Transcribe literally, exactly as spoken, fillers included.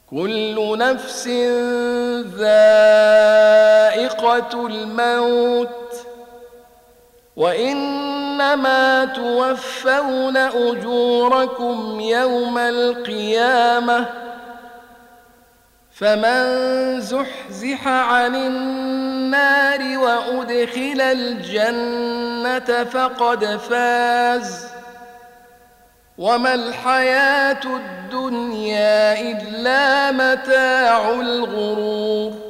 كل نفس ذائقة الموت وإنما توفون أجوركم يوم القيامة فمن زحزح عن النار وأدخل الجنة فقد فاز وما الحياة الدنيا إلا متاع الغرور.